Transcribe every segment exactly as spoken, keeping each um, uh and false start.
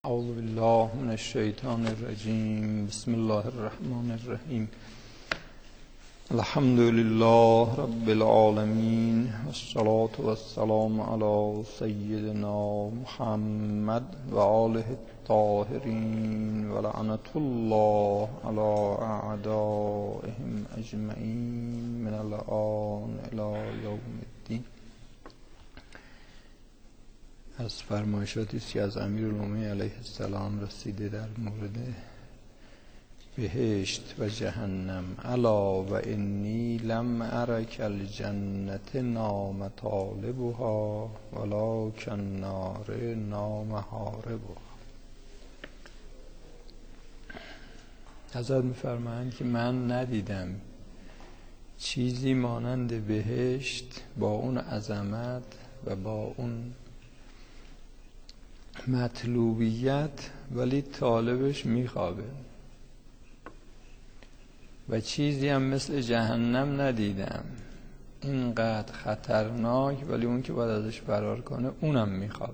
اعوذ بالله من الشیطان الرجیم. بسم الله الرحمن الرحیم. الحمد لله رب العالمین والصلاة والسلام علی سیدنا محمد و آله الطاهرین و لعنت الله علی اعدائهم اجمعین من الآن الی یوم الدین. از فرمایشاتی است که از امیرالمومنین علیه السلام رسیده در مورد بهشت و جهنم. الا و انی لم ارک الجنة نام طالبها ولکن النار نام حاربها. حضرت می‌فرمایند که من ندیدم چیزی مانند بهشت با اون عظمت و با اون مطلوبیت ولی طالبش میخوابه، و چیزی هم مثل جهنم ندیدم اینقدر خطرناک ولی اون که باید ازش فرار کنه اونم میخوابه.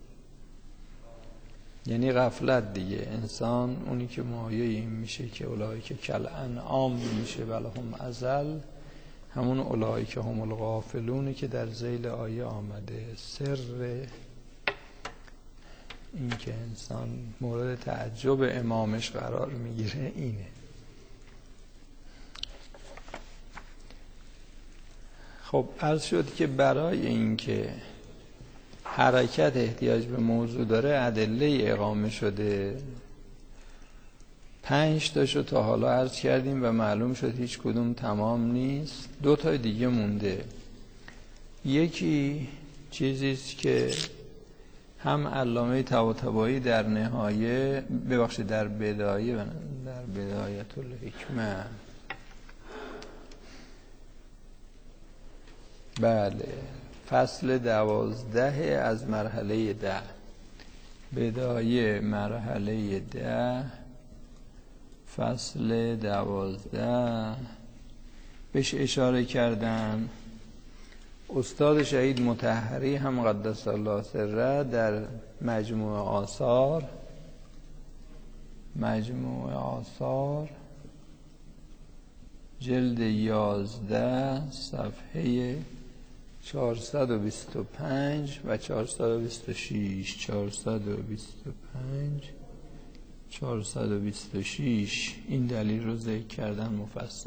یعنی غفلت دیگه. انسان اونی که مایه این میشه که اولایی که کل انعام میشه ولهم ازل، همون اولایی که هم الغافلونی که در ذیل آیه آمده. سر این که انسان مورد تعجب امامش قرار میگیره اینه. خب عرض شد که برای اینکه حرکت احتیاج به موضوع داره ادله اقامه شده. پنج تاشو تا حالا عرض کردیم و معلوم شد هیچ کدوم تمام نیست. دو تا دیگه مونده. یکی چیزیست که هم علامه طباطبایی در نهایه ببخشید در بدایه در بدایت الحکمه بله فصل دوازده از مرحله ده، بدایه مرحله ده فصل دوازده بهش اشاره کردن. استاد شهید مطهری هم قدس الله سره در مجموع آثار مجموع آثار جلد یازده صفحه چهارصد و بیست و پنج و چهارصد و بیست و شش چهارصد و بیست و پنج چهارصد و بیست و شش این دلیل رو ذکر کردن مفصل.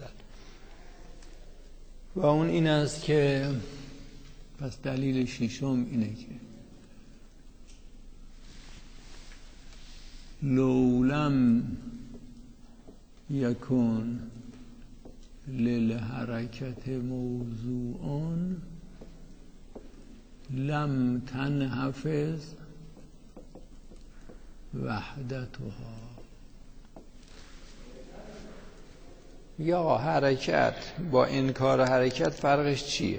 و اون این است که پس دلیل ششم اینه که لولم یکن للحرکت موضوعان لم تنحفظ وحدتها. یا حرکت با انکار حرکت فرقش چیه؟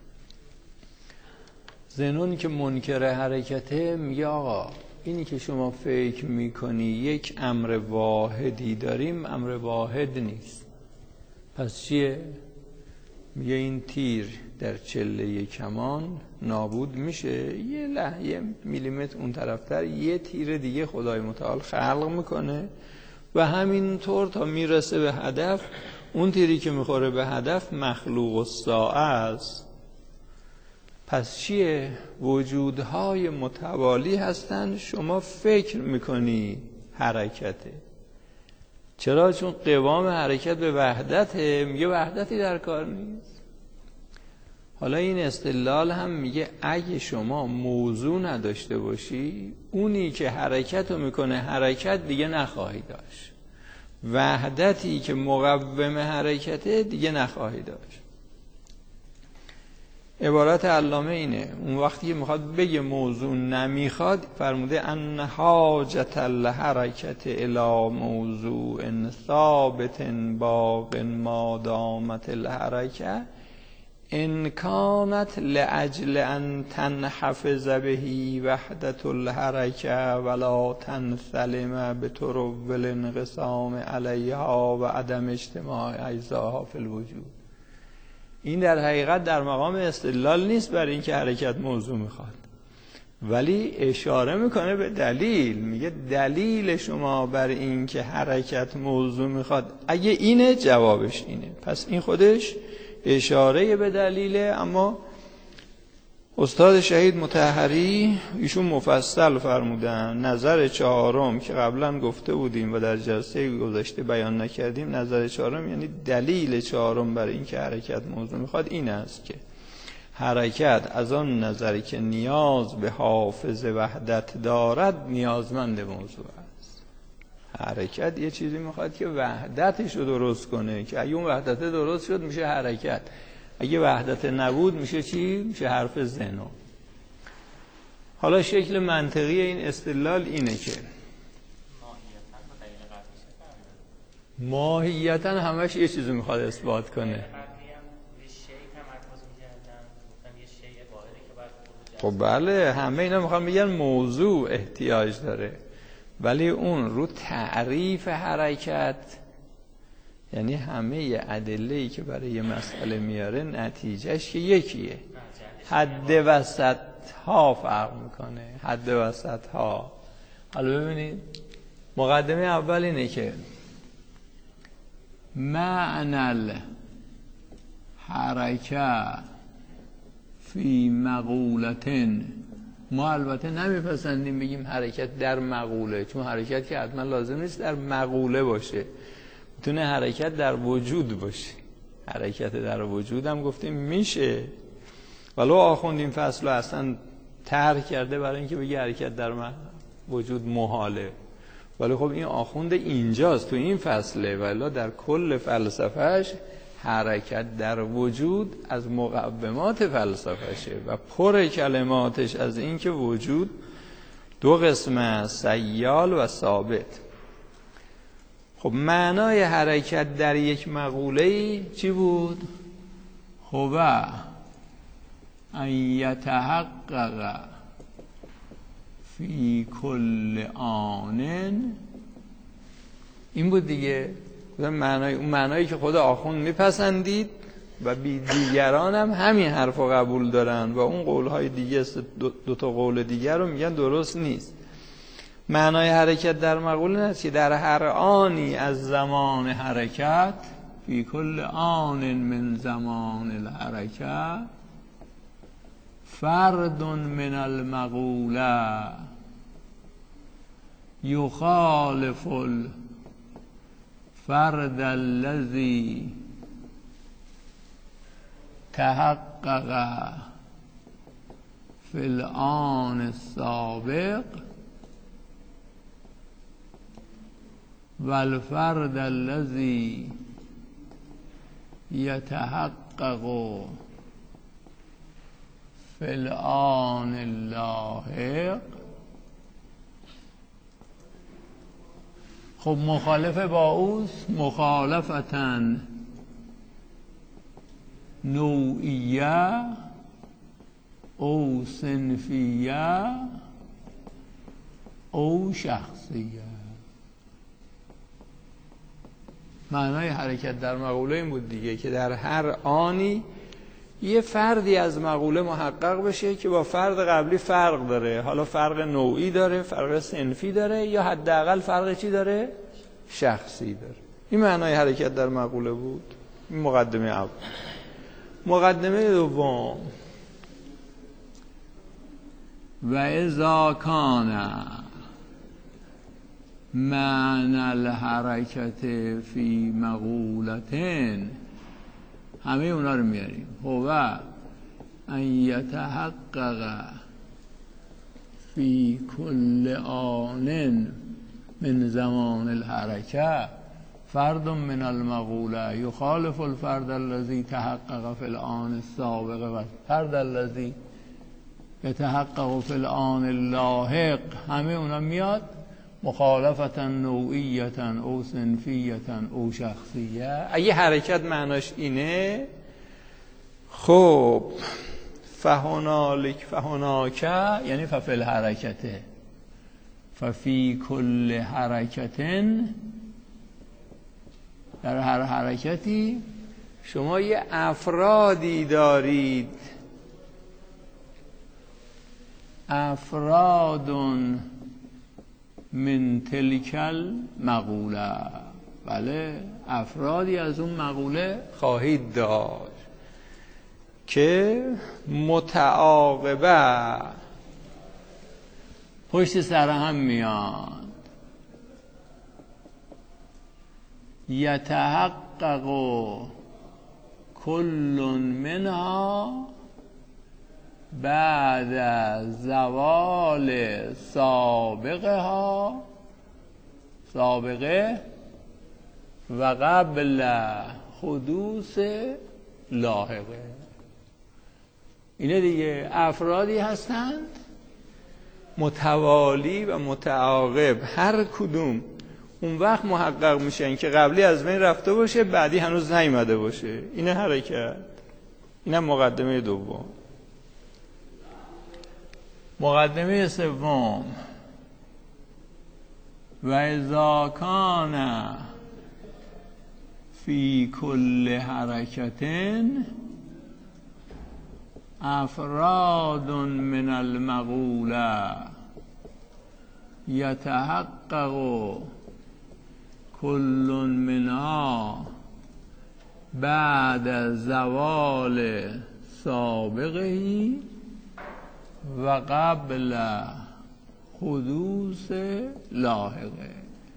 زنون که منکر حرکته میگه آقا اینی که شما فکر میکنی یک امر واحدی داریم، امر واحد نیست. پس چیه؟ میگه این تیر در چله کمان نابود میشه، یه لحظه یه میلیمتر اون طرفتر یه تیر دیگه خدای متعال خلق میکنه و همینطور تا میرسه به هدف. اون تیری که میخوره به هدف مخلوق الساعه است. پس چیه؟ وجودهای متوالی هستن، شما فکر میکنی حرکته. چرا؟ چون قوام حرکت به وحدته. میگه وحدتی در کار نیست. حالا این استدلال هم میگه اگه شما موضوع نداشته باشی، اونی که حرکت رو میکنه حرکت دیگه نخواهی داشت. وحدتی که مقوم حرکته دیگه نخواهی داشت. عبارت علامه اینه. اون وقتی که میخواد بگه موضوع نمیخواد فرموده ان حاجت الحرکت الی موضوع ثابت باق ما دامت الحرکه ان کانت لاجل ان تنحفظ بهی وحدت الحرکه ولا تنسلم بطرق الانقسام علیها و عدم اجتماع اجزاها فی الوجود. این در حقیقت در مقام استدلال نیست برای اینکه حرکت موضوع میخواد، ولی اشاره میکنه به دلیل، میگه دلیل شما بر این که حرکت موضوع میخواد اگه اینه جوابش اینه. پس این خودش اشاره به دلیله. اما استاد شهید مطهری ایشون مفصل فرمودن نظر چهارم که قبلا گفته بودیم و در جلسه گذشته بیان نکردیم، نظر چهارم یعنی دلیل چهارم برای این که حرکت موضوع میخواد این است که حرکت از آن نظری که نیاز به حافظ وحدت دارد نیازمند موضوع است. حرکت یه چیزی میخواد که وحدتش رو درست کنه، که اگه اون وحدت درست شد میشه حرکت، اگه وحدت نبود میشه چی؟ میشه حرف زنا. حالا شکل منطقی این استدلال اینه که ماهیتا همش یه چیزی میخواد اثبات کنه. خب بله، همه اینا میخوان میگن موضوع احتیاج داره، ولی اون رو تعریف حرکت، یعنی همه ادله‌ای که برای یه مسئله میاره نتیجهش که یکیه، حد وسط ها فرق میکنه، حد وسط ها. حالا ببینید مقدمه اول اینه که معنی الحرکت فی مقولتن، ما البته نمیپسندیم بگیم حرکت در مقوله، چون حرکت که حتما لازم نیست در مقوله باشه، میتونه حرکت در وجود باشه. حرکت در وجود هم گفتیم میشه، ولو آخوند این فصل رو اصلا طرح کرده برای اینکه بگه حرکت در وجود محاله، ولی خب این آخوند اینجاست تو این فصله، ولی در کل فلسفهش حرکت در وجود از مقومات فلسفهشه و پر کلماتش از این که وجود دو قسمه، سیال و ثابت. خب معنای حرکت در یک مقوله چی بود؟ هو ان یتحقق فی کل آن، این بود دیگه. معنای اون معنایی که خود آخوند میپسندید و بی دیگران هم همین حرف رو قبول دارن و اون قولهای دیگه دو, دو تا قول دیگر رو میگن درست نیست. معنای حرکت در مقوله است که در هر آنی از زمان حرکت، فی کل آن من زمان الحرکت، فرد من المقوله یخالف الفرد الذی تحقق فی الآن السابق والفرد الذی یتحقق فی الآن اللاحق. خب مخالف با اوست، مخالفتن نوعیه او صنفیه او شخصیه. معنای حرکت در مقوله این بود دیگه که در هر آنی یه فردی از مقوله محقق بشه که با فرد قبلی فرق داره، حالا فرق نوعی داره، فرق صنفی داره، یا حداقل فرق چی داره؟ شخصی داره. این معنای حرکت در مقوله بود. این مقدمه اول. مقدمه دوم، و اذا کان معنی الحرکت فی مقولتن، همه اونا رو میاریم. هو ان یتحقق فی کل آن من زمان الحرکت فرد من المقوله یخالف الفرد الذی تحقق فی الآن السابق و فرد الذی یتحقق فی الآن اللاحق. همه اونا میاد مخالفتا نوعیتا او صنفیتا او شخصیه. اگه حرکت معناش اینه، خب فهنالک فهناکه یعنی ففی الحرکته، ففی کل حرکتن، در هر حرکتی شما یه افرادی دارید افراد من تلک المقوله، بله افرادی از اون مقوله خواهید داشت که متعاقبه پشت سر هم میان، یتحقق کل منها بعد زوال سابقه ها سابقه و قبل حدوث لاحقه. اینه دیگه، افرادی هستند متوالی و متعاقب، هر کدوم اون وقت محقق میشن که قبلی از بین رفته باشه، بعدی هنوز نیامده باشه. اینه حرکت. اینم مقدمه دوم. مقدمه سوم، و اذا کان فی کل حرکت افراد من المقوله یتحقق کل منها بعد زوال سابقه و قبل حدوث لاحقه.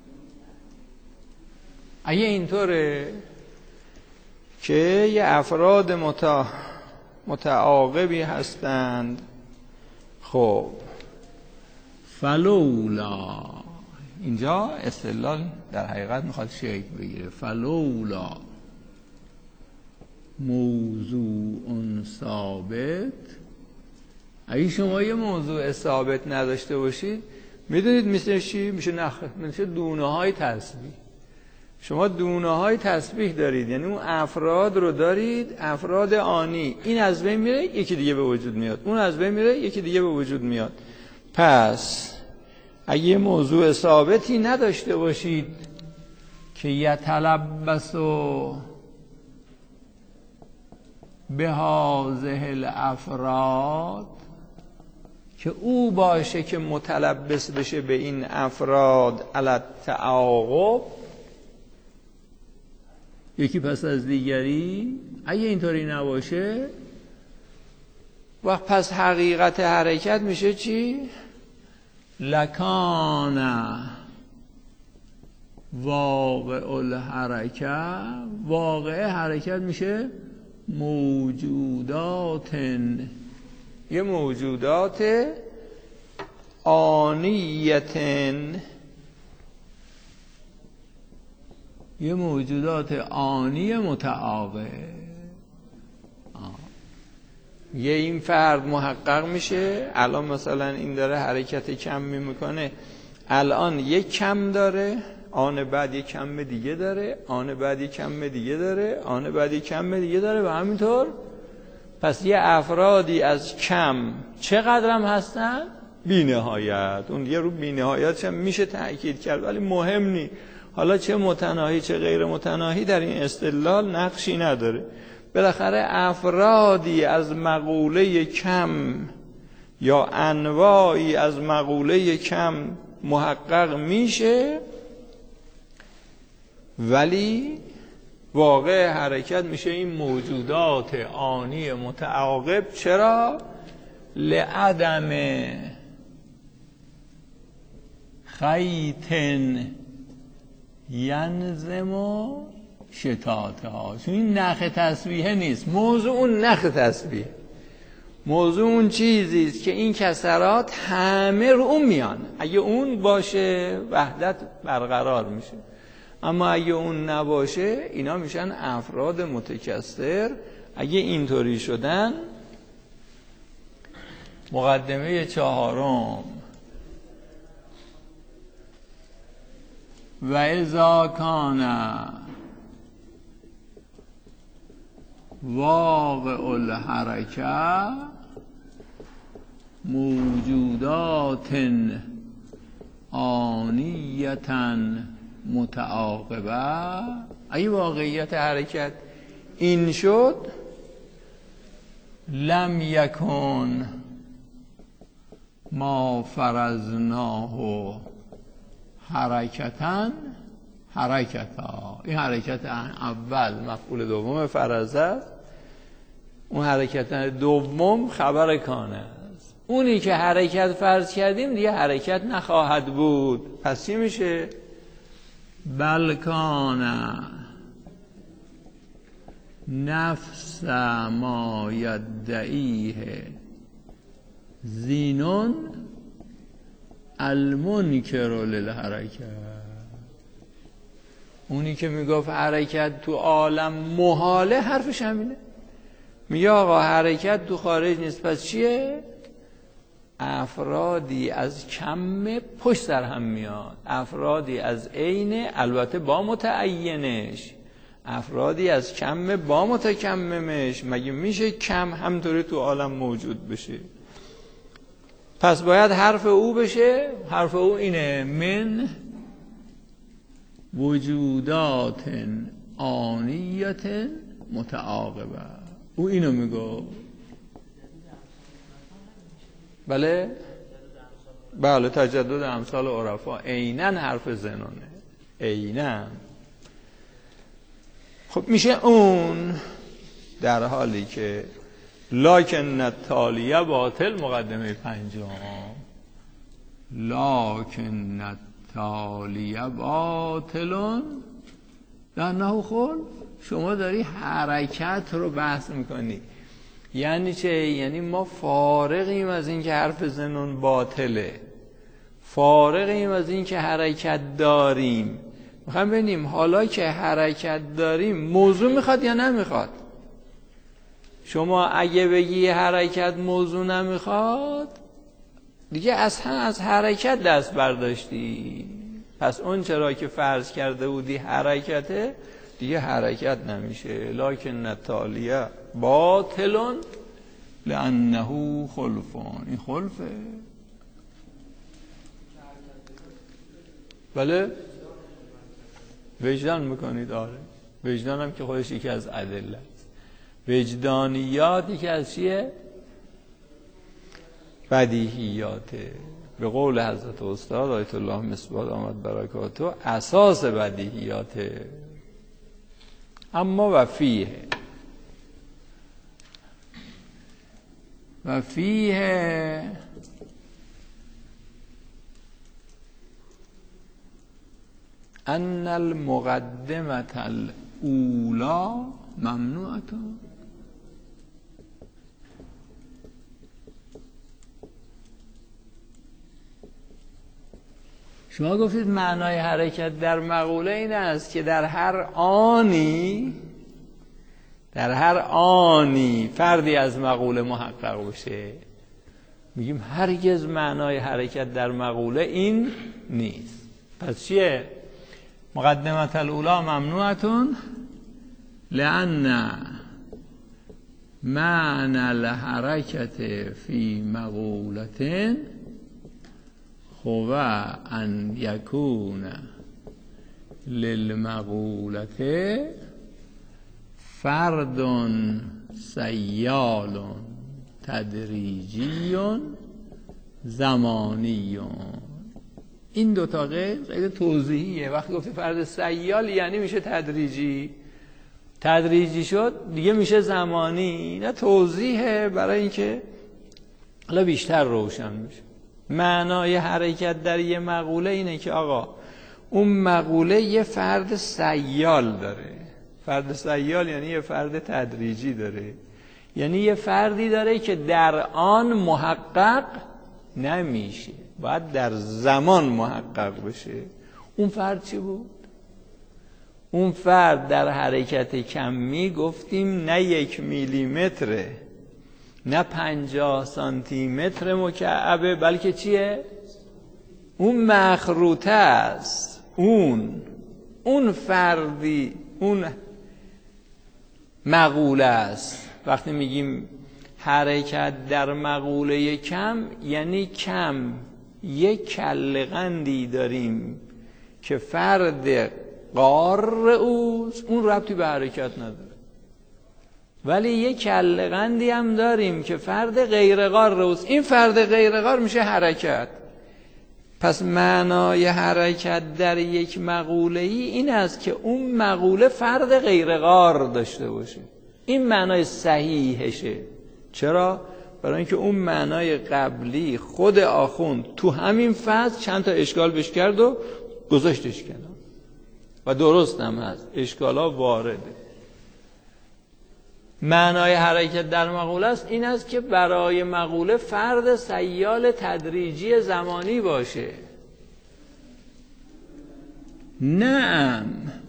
اگه اینطوره که یه افراد متا... متعاقبی هستند، خب فلولا، اینجا استدلال در حقیقت میخواد شکل بگیره، فلولا موضوع ثابت. اگه شما یه موضوع ثابت نداشته باشید، میدونید مثل چی؟ میشه نخ... مثل دونه های تسبیح. شما دونه های تسبیح دارید، یعنی اون افراد رو دارید، افراد آنی، این از بین میره یکی دیگه به وجود میاد، اون از بین میره یکی دیگه به وجود میاد. پس اگه یه موضوع ثابتی نداشته باشید که یتلبس به هذه الافراد، که او باشه که متلبس بشه به این افراد علی التعاقب، یکی پس از دیگری، اگه اینطوری نباشه وقت پس حقیقت حرکت میشه چی؟ لکان واقع الحرکت، واقع حرکت میشه موجودات، یه موجودات آنیتن، یه موجودات آنی متعاقب. یه این فرد محقق میشه، الان مثلا این داره حرکت کم میکنه، الان یک کم داره، آن بعد یک کم دیگه داره، آن بعد یک کم دیگه داره، آن بعد یک کم دیگه داره و همینطور. پس یه افرادی از کم چقدر هم هستن؟ بی نهایت. اون یه رو بی نهایت هم میشه تأکید کرد، ولی مهم نی. حالا چه متناهی چه غیر متناهی در این استدلال نقشی نداره. بالاخره افرادی از مقوله کم یا انواعی از مقوله کم محقق میشه، ولی واقع حرکت میشه این موجودات آنی متعاقب. چرا؟ لعدم خیط ینظم شتاتها. چون این نخ تسبیحه نیست، موضوع اون نخ تسبیح، موضوع اون چیزیست که این کسرات همه رو اون میان. اگه اون باشه وحدت برقرار میشه، اما اگه اون نباشه اینا میشن افراد متکثر. اگه اینطوری شدن، مقدمه چهارم، و اذا کان واقع الحرکه موجودات آنیتا متعاقبه، اگه واقعیت حرکت این شد، لم یکن ما فرضناه حرکتن حرکتا. این حرکت اول مفعول دوم فرضه است، اون حرکت دوم خبر کان است. اونی که حرکت فرض کردیم دیگه حرکت نخواهد بود. پس چی میشه؟ بل کان نفس ما یدعیه زینون المنکر للحرکت. اونی که میگفت حرکت تو عالم محاله حرفش همینه. میگه آقا حرکت تو خارج نیست. پس چیه؟ افرادی از کم پشت سر هم میاد، افرادی از عین البته با متعینش، افرادی از کم با متکممش. مگه میشه کم همطوری تو عالم موجود بشه؟ پس باید حرف او بشه. حرف او اینه: من وجودات آنیت متعاقبه. او اینو میگو. بله بله تجدد امثال عرفا عیناً حرف زنانه، عیناً. خب میشه اون در حالی که لکن التالیه باطل مقدمه پنجم. لکن التالیه باطلون در نحو خلف. شما داری حرکت رو بحث میکنی. یعنی چه؟ یعنی ما فارغیم از این که حرف زنون باطله، فارغیم از این که حرکت داریم. میخوام ببینیم حالا که حرکت داریم موضوع میخواد یا نمیخواد. شما اگه بگی حرکت موضوع نمیخواد دیگه اصلا از حرکت دست برداشتی. پس اون چرا که فرض کرده بودی حرکته دیگه حرکت نمیشه. لکن التالیه باطلون لانه خلفون. این خلفه. بله وجدان میکنید. آره وجدان هم که خودش یکی از ادله است. وجدانیات یکی از چیه؟ بدیهیاته. به قول حضرت استاد آیت الله مصباح آمد برکاته اساس بدیهیاته. اما و فیه و فیه ان المقدمه الاولی ممنوعه. شما گفتید معنای حرکت در مقوله این است که در هر آنی در هر آنی فردی از مقوله محقق بشه. میگیم هرگز معنای حرکت در مقوله این نیست. پس چیه؟ مقدمه الاولی ممنوعتون لأن معنی الحرکت فی مقولتن هو ان یکون للمقولت فرد سیال تدریجی زمانی. این دوتا غیر توضیحیه. وقتی گفتی فرد سیال یعنی میشه تدریجی، تدریجی شد دیگه میشه زمانی. نه توضیحه برای اینکه حالا بیشتر روشن میشه. معنای حرکت در یه مقوله اینه که آقا اون مقوله یه فرد سیال داره. فرد سیال یعنی یه فرد تدریجی داره، یعنی یه فردی داره که در آن محقق نمیشه، باید در زمان محقق بشه. اون فرد چی بود؟ اون فرد در حرکت کمی گفتیم نه یک میلیمتره نه پنجاه سانتی متر مکعبه، بلکه چیه؟ اون مخروطه است. اون اون فردی اون مقوله است. وقتی میگیم حرکت در مقوله کم یعنی کم یک کله قندی داریم که فرد قار اوست، اون ربطی به حرکت نداره. ولی یه کله قندی هم داریم که فرد غیرقار روست. این فرد غیرقار میشه حرکت. پس معنای حرکت در یک مقوله ای این است که اون مقوله فرد غیرقار داشته باشه. این معنای صحیحشه. چرا؟ برای اینکه اون معنای قبلی خود آخوند تو همین فصل چند تا اشکال بش کرد و گذاشتش کنار و درست هم هست، اشکالا وارده. معنای حرکت در مقوله است این است که برای مقوله فرد سیال تدریجی زمانی باشه. نعم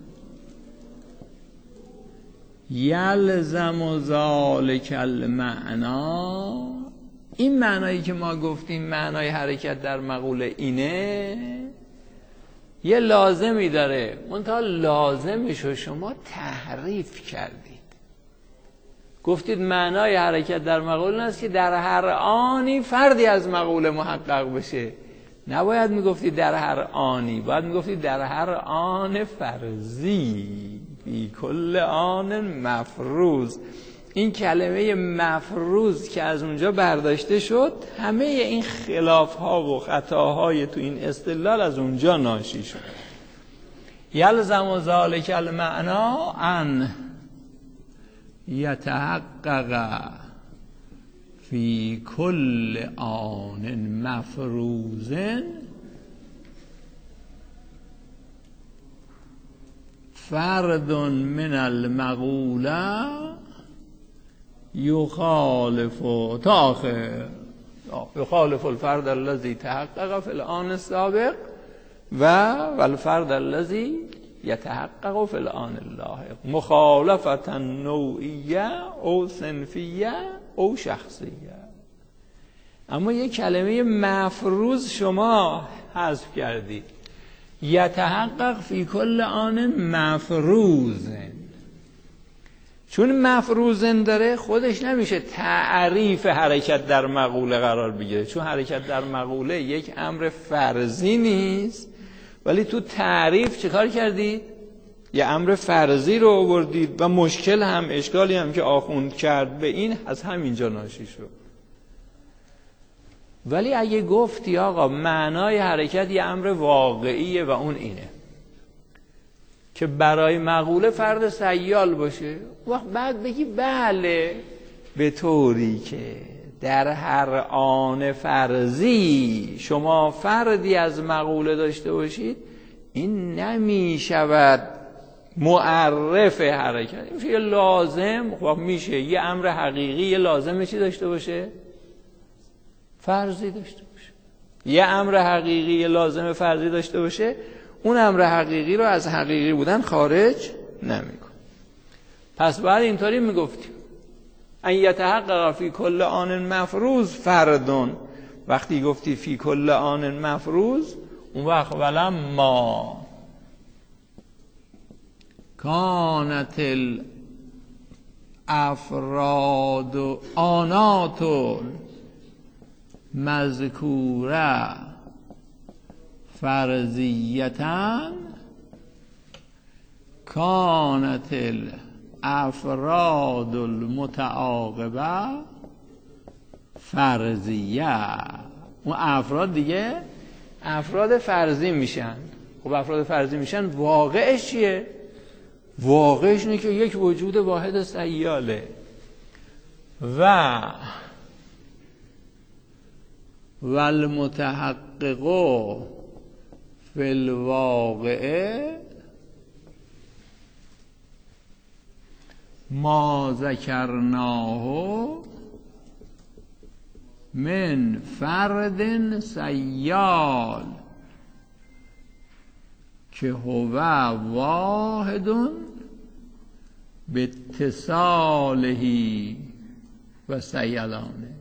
یلزم ذالک المعنا. این معنایی که ما گفتیم معنای حرکت در مقوله اینه، یه لازمی داره، منتها لازمشو شما تحریف کردید. گفتید معنای حرکت در مقوله است که در هر آنی فردی از مقوله محقق بشه. نباید میگفتید در هر آنی، باید میگفتید در هر آن فرضی، فی کل آن مفروض. این کلمه مفروض که از اونجا برداشته شد، همه این خلاف ها و خطاهای تو این استدلال از اونجا ناشی شد. یلزم ذالک المعنا ان یتحقق فی کل آن مفروض فرد من المقوله یخالف تا آخر یخالف الفرد الذی تحقق فی الآن السابق و والفرد الذی یتحقق فی الآن اللاحق مخالفة نوعیه او صنفیه او شخصیه. اما یک کلمه مفروض شما حذف کردید. یتحقق فی کل آن مفروضن، چون مفروضن داره خودش نمیشه تعریف حرکت در مقوله قرار بگیره، چون حرکت در مقوله یک امر فرضی نیست، ولی تو تعریف چه کار کردید؟ یه امر فرضی رو آوردید و مشکل هم اشکالی هم که آخوند کرد به این از همینجا ناشی شد. ولی اگه گفتی آقا معنای حرکت یه امر واقعیه و اون اینه که برای مقوله فرد سیال باشه، وقت بعد بگی بله به طوری که در هر آن فرضی شما فردی از مقوله داشته باشید، این نمی شود معرف حرکت. این میشه یه لازم. خب میشه یه امر حقیقی یه لازم چی داشته باشه؟ فرضی داشته باشه. یه امر حقیقی یه لازم فرضی داشته باشه، اون امر حقیقی رو از حقیقی بودن خارج نمیکنه. پس بعد اینطوری میگفتیم ان یتحقق فی کل آن مفروض فردون. وقتی گفتی فی کل آن مفروض، اون وقت ولما کانت الافراد و آنات مذکوره فرضیتن کانت الافراد المتعاقبه فرضیه. اون افراد دیگه افراد فرضی میشن. خب افراد فرضی میشن، واقعش چیه؟ واقعش اینه که یک وجود واحد سیاله و والمتحقق فی الواقع ما ذکرناه من فرد سیال که هو واحد به اتصالهی و سیلانه.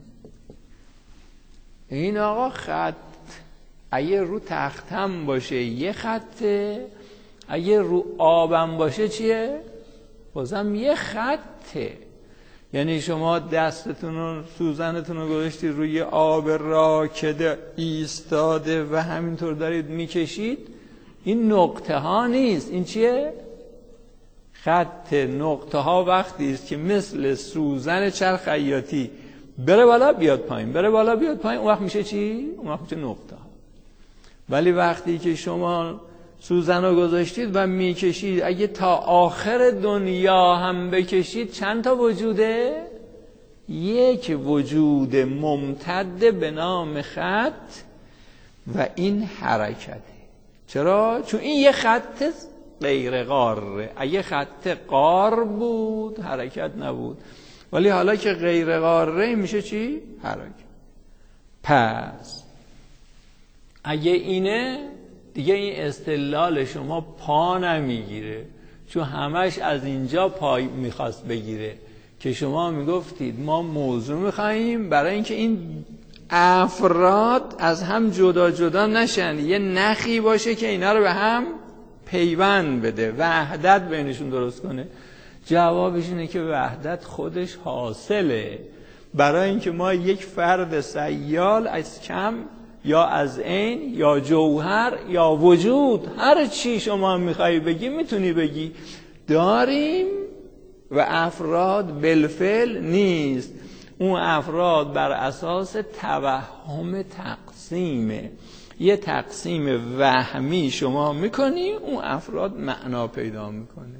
این آقا خط اگه رو تختم باشه یه خطه، اگه رو آبم باشه چیه؟ بازم یه خطه. یعنی شما دستتون و سوزنتون رو گذاشتی روی آب راکده ایستاده و همینطور دارید میکشید، این نقطه ها نیست. این چیه؟ خط نقطه ها وقتی است که مثل سوزن چرخ خیاطی بره بالا بیاد پایین، بره بالا بیاد پایین، اون وقت میشه چی؟ اون وقت میشه نقطه ها. ولی وقتی که شما سوزن رو گذاشتید و میکشید، اگه تا آخر دنیا هم بکشید چند تا وجوده؟ یک وجود ممتد به نام خط و این حرکته. چرا؟ چون این یه خط غیر قاره. اگه خط قار بود حرکت نبود، ولی حالا که غیر قاره میشه چی؟ حرکت. پس اگه اینه دیگه این استدلال شما پا نمیگیره، چون همش از اینجا پای میخواست بگیره که شما میگفتید ما موضوع میخواییم برای اینکه این افراد از هم جدا جدا نشن، یه نخی باشه که اینا رو به هم پیوند بده، وحدت بینشون درست کنه. جوابش اینه که وحدت خودش حاصله، برای اینکه ما یک فرد سیال از کم یا از عین یا جوهر یا وجود، هر چی شما میخوای بگی میتونی بگی داریم و افراد بالفعل نیست. اون افراد بر اساس توهم تقسیمه، یه تقسیم وهمی شما میکنی، اون افراد معنا پیدا میکنه.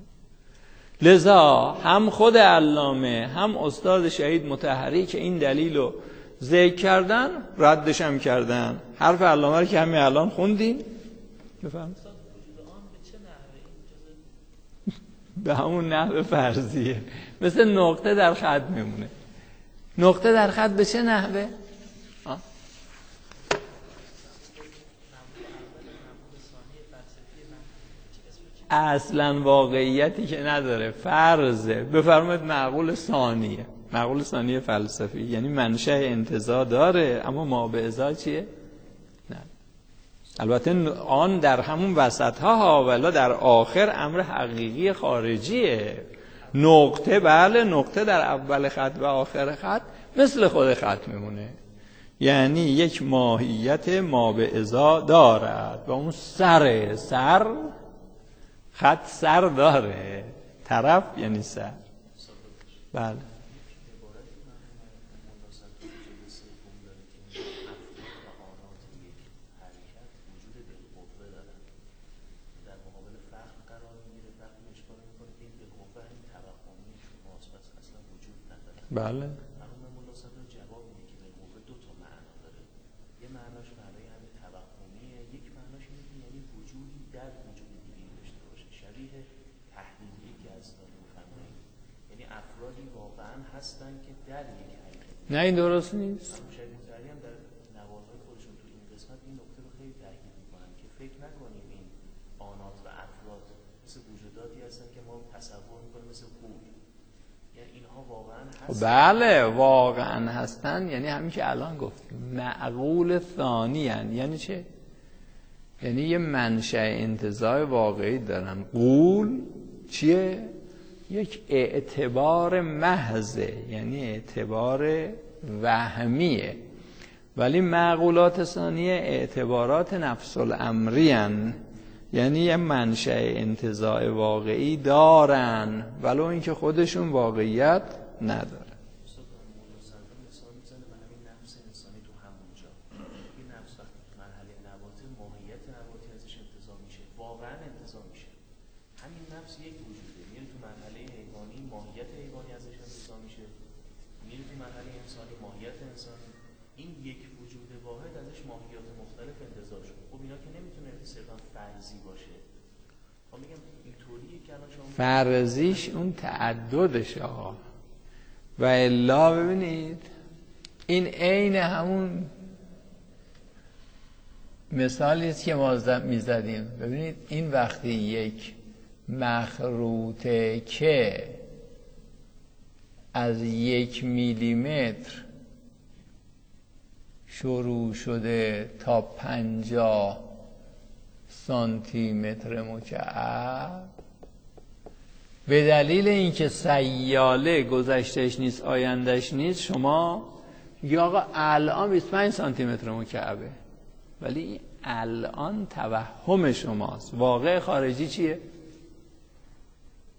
لذا هم خود علامه هم استاد شهید مطهری که این دلیل رو ذکر کردن ردش هم کردن. حرف علامه رو که همین الان خوندین بفهم به همون نحو فرضیه، مثل نقطه در خط میمونه. نقطه در خط به چه نحوه؟ آه؟ اصلا واقعیتی که نداره، فرضه. بفرمایید معقول ثانیه. معقول ثانیه فلسفی یعنی منشأ انتزاع داره، اما ما به ازا چیه؟ نه. البته آن در همون وسط ها ها، ولی در آخر امر حقیقی خارجیه. نقطه، بله نقطه در اول خط و آخر خط مثل خود خط میمونه، یعنی یک ماهیت ما به ازا دارد و اون سر سر خط سر داره، طرف یعنی سر. بله بله اما ملاصقه جواب اینه که بالقوه دو تا معنا داره. یه معناش معنای همین توهمیه، یک معناش اینه که یعنی وجودی در وجود دیگه داشته باشه، شبیه تحلیلی که از داره می‌فرمایید، یعنی افرادی واقعا هستن که در یک حرکت. نه این درست نیست. شهید مطهری هم در نوارهای خودشون تو این قسمت این نکته رو خیلی تاکید می‌کنن که فکر نکنیم این آنات و افراد مثل وجوداتی هستن که ما تصور می‌کنیم مثل قول. بله واقعا هستن، یعنی همین که الان گفتیم معقول ثانی هن. یعنی چه؟ یعنی یه منشأ انتزاع واقعی دارن. قول چیه؟ یک اعتبار محضه، یعنی اعتبار وهمیه. ولی معقولات ثانیه اعتبارات نفس الامری هن، یعنی یه منشأ انتزاع واقعی دارن ولو اینکه خودشون واقعیت نداره. مثال میزنه و همین نفس انسانی تو همونجا، این نفس وقتی تو مرحله نباته ماهیت نباتی ازش انتزاع میشه، واقعا انتزاع میشه. همین نفس یک وجوده، میره تو مرحله حیوانی ماهیت حیوانی ازش انتزاع میشه، میره تو مرحله انسانی ماهیت انسانی. این یک وجود واحد ازش ماهیت مختلف انتزاع شد. خب اینا که نمیتونه صرفا فرضی باشه. خب میگم اینطوریه که الان شما فرضیش اون تعددشه آقا. و الا ببینید این عین همون مثالی است که ما میزدیم. ببینید این وقتی یک مخروطه که از یک میلیمتر شروع شده تا پنجاه سانتی متر مکعب، به دلیل اینکه سیاله گذشتهش نیست آیندهش نیست، شما یا آقا الان بیست و پنج سانتی متر مکعبه، ولی الان توهم شماست. واقع خارجی چیه؟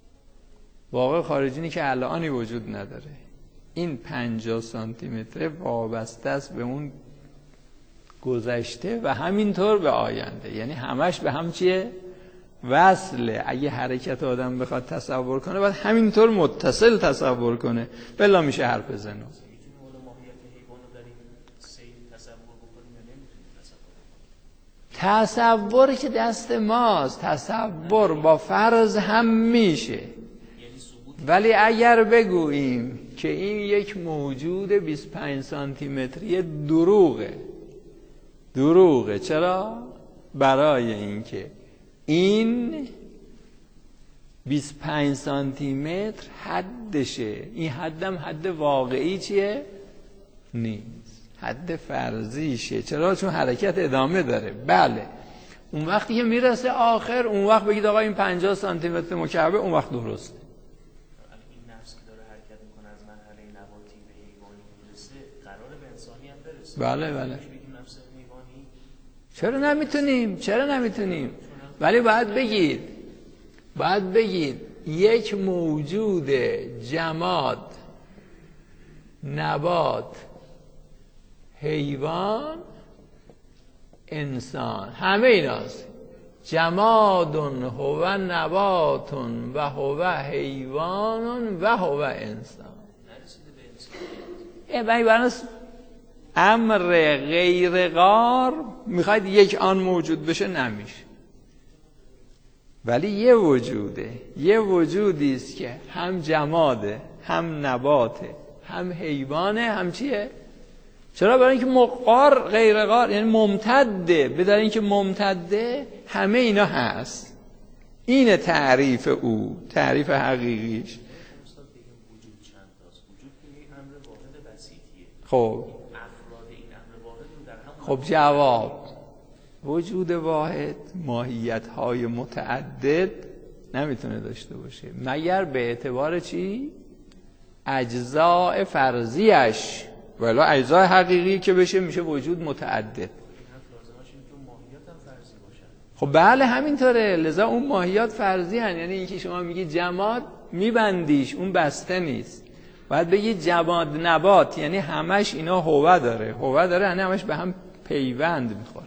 واقع خارجی اینه که الانی وجود نداره. این پنجاه سانتی متر وابسته است به اون گذشته و همینطور به آینده، یعنی همش به هم چیه؟ وصله. اگه حرکت آدم بخواد تصور کنه باید همینطور متصل تصور کنه، بلا میشه حرف زنو. تصور که دست ماست، تصور با فرض هم میشه، ولی اگر بگوییم که این یک موجود بیست و پنج سانتی متری دروغه. دروغه چرا؟ برای اینکه این بیست و پنج سانتی متر حدشه، این حدم حد واقعی چیه؟ نیست، حد فرضیشه. چرا؟ چون حرکت ادامه داره. بله اون وقتی که میرسه آخر، اون وقت بگید آقا این پنجاه سانتی متر مکعب، اون وقت درسته. این نفس که داره حرکت میکنه از مرحله نباتی به حیوانی میرسه، قراره به انسانی هم برسه. بله بله. چرا نمیتونیم؟ چرا نمیتونیم؟ ولی باید بگید باید بگید یک موجود جماد، نبات، حیوان، انسان، همه ایناست. جماد هو نبات و هو حیوان و هو انسان. این برای امر غیر غار میخواید یک آن موجود بشه، نمیشه. ولی یه وجوده، یه وجودی است که هم جماده، هم نباته، هم حیوانه، هم چیه؟ چرا؟ برای اینکه مقار غیر غار یعنی ممتده. بدون اینکه ممتده همه اینا هست. اینه تعریف او، تعریف حقیقیش. خب خب جواب وجود واحد ماهیت‌های متعدد نمیتونه داشته باشه مگر به اعتبار چی؟ اجزاء فرضیش. ولی اجزاء حقیقی که بشه میشه وجود متعدد. خب بله همینطوره. لذا اون ماهیات فرضی هن. یعنی اینکه شما میگی جماد میبندیش، اون بسته نیست. باید بگی جماد نبات، یعنی همش اینا هوه داره، هوه داره یعنی همش به هم پیوند میخوره.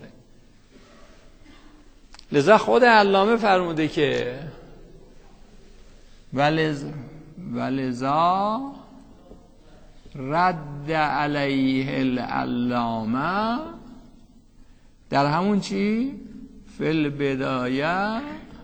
لذا خود علامه فرموده که ولز ولذا رد علیه العلامه در همون چی؟ فی البدایه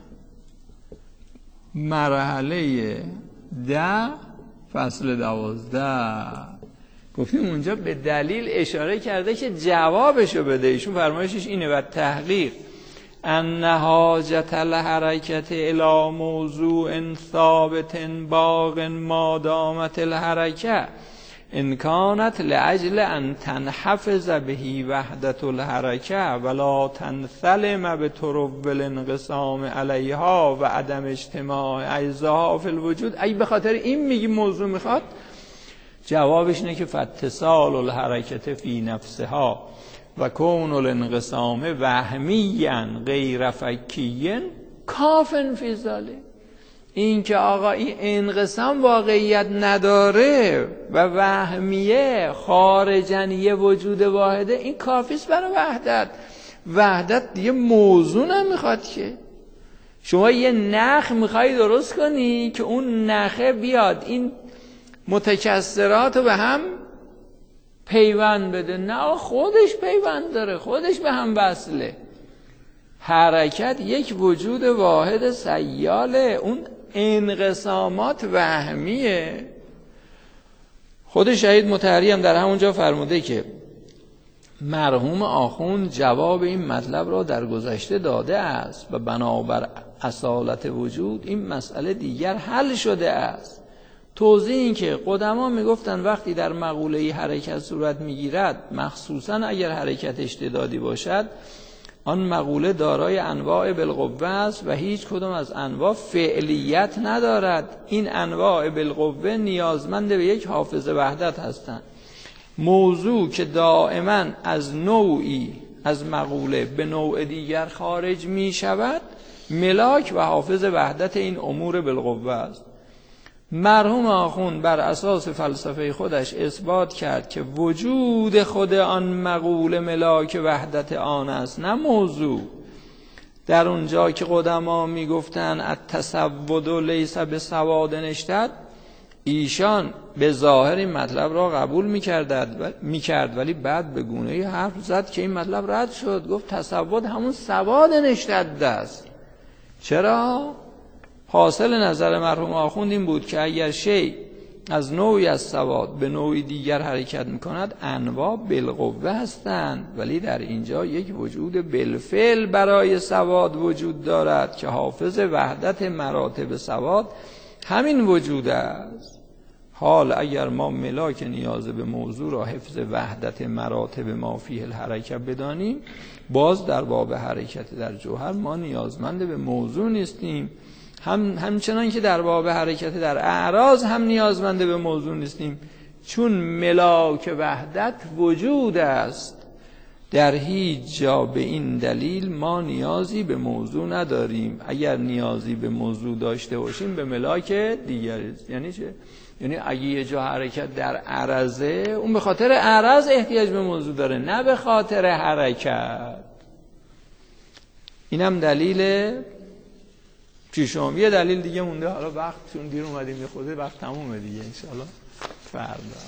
مرحله ده فصل دوازده. گفتیم اونجا به دلیل اشاره کرده که جوابشو بده. ایشون فرمایشش اینه و تحقیق ان حاجت الحرکت الی موضوع ثابت باق ما دامت الحرکه ان کانت لاجل ان تنحفظ به وحدت الحرکه ولا تنثلم بطرق الانقسام علیها و عدم اجتماع اجزاها فی الوجود. ای به خاطر این میگی موضوع میخواد، جوابش اینه که فاتصال الحرکت فی نفسها و کون الانقسام وهمیا غیر فکی کافن فی ذلک. این که آقا این انقسام واقعیت نداره و وهمیه خارجن یه وجود واحده، این کافیست برای وحدت. وحدت دیگه موضوع نمیخواد که. شما یه نخ میخوای درست کنی که اون نخه بیاد این متکثرات رو به هم پیوند بده. نه خودش پیوند داره، خودش به هم وصله. حرکت یک وجود واحد سیاله، اون انقسامات وهمیه. خود شهید مطهری هم در همونجا فرموده که مرحوم آخوند جواب این مطلب را در گذشته داده است و بنابر اصالت وجود این مسئله دیگر حل شده است. توضیح این که قدما میگفتن وقتی در مقوله حرکت صورت میگیرد، مخصوصا اگر حرکت اشتدادی باشد، آن مقوله دارای انواع بالقوه است و هیچ کدام از انواع فعلیت ندارد. این انواع بالقوه نیازمند به یک حافظ وحدت هستند. موضوع که دائما از نوعی از مقوله به نوع دیگر خارج می شود، ملاک و حافظ وحدت این امور بالقوه است. مرحوم آخوند بر اساس فلسفه خودش اثبات کرد که وجود خود آن مقوله ملاک وحدت آن است، نه موضوع. در اونجا که قدما میگفتن التسود لیس بسواد نشتد، ایشان به ظاهر این مطلب را قبول میکرد ولی بعد به گونه حرف زد که این مطلب رد شد. گفت تسود همون سواد نشتد است. چرا؟ حاصل نظر مرحوم آخوند این بود که اگر شیء از نوعی از سواد به نوعی دیگر حرکت میکند انواع بالقوه هستند، ولی در اینجا یک وجود بالفعل برای سواد وجود دارد که حافظ وحدت مراتب سواد همین وجود است. حال اگر ما ملاک نیاز به موضوع را حفظ وحدت مراتب ما فیه الحرکت بدانیم، باز در باب حرکت در جوهر ما نیازمند به موضوع نیستیم، هم همچنان که در باب حرکت در اعراض هم نیازمند به موضوع نیستیم، چون ملاک وحدت وجود است. در هیچ جا به این دلیل ما نیازی به موضوع نداریم. اگر نیازی به موضوع داشته باشیم به ملاک دیگری. یعنی چه؟ یعنی اگه یه جا حرکت در عرضه، اون به خاطر عرض احتیاج به موضوع داره، نه به خاطر حرکت. اینم دلیل پیشم. یه دلیل دیگه مونده، حالا وقت چون دیر اومدیم یه خورده وقت تمومه دیگه، انشاءالله فردا.